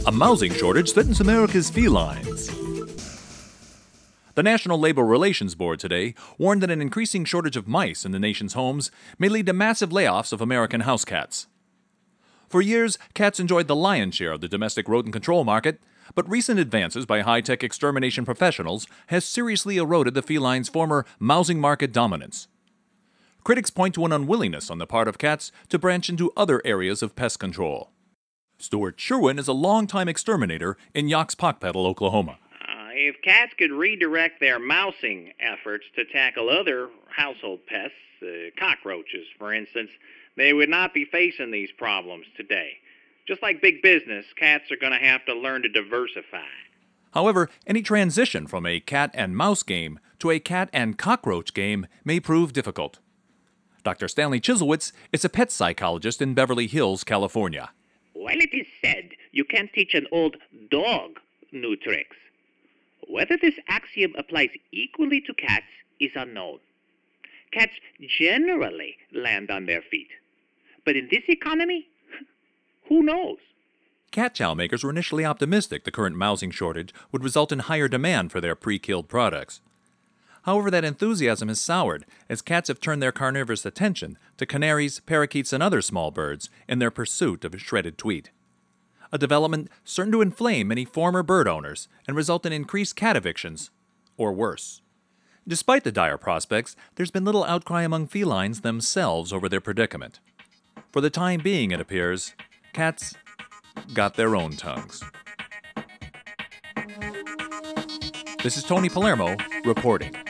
A mousing shortage threatens America's felines. The National Labor Relations Board today warned that an increasing shortage of mice in the nation's homes may lead to massive layoffs of American house cats. For years, cats enjoyed the lion's share of the domestic rodent control market, but recent advances by high-tech extermination professionals has seriously eroded the feline's former mousing market dominance. Critics point to an unwillingness on the part of cats to branch into other areas of pest control. Stuart Sherwin is a longtime exterminator in Yoxpockpedal, Oklahoma. If cats could redirect their mousing efforts to tackle other household pests, cockroaches, for instance, they would not be facing these problems today. Just like big business, cats are going to have to learn to diversify. However, any transition from a cat and mouse game to a cat and cockroach game may prove difficult. Dr. Stanley Chiselwitz is a pet psychologist in Beverly Hills, California. While it is said you can't teach an old dog new tricks, whether this axiom applies equally to cats is unknown. Cats generally land on their feet. But in this economy, who knows? Cat chow makers were initially optimistic the current mousing shortage would result in higher demand for their pre-killed products. However, that enthusiasm has soured as cats have turned their carnivorous attention to canaries, parakeets, and other small birds in their pursuit of shredded tweet. A development certain to inflame many former bird owners and result in increased cat evictions, or worse. Despite the dire prospects, there's been little outcry among felines themselves over their predicament. For the time being, it appears, cats got their own tongues. This is Tony Palermo reporting.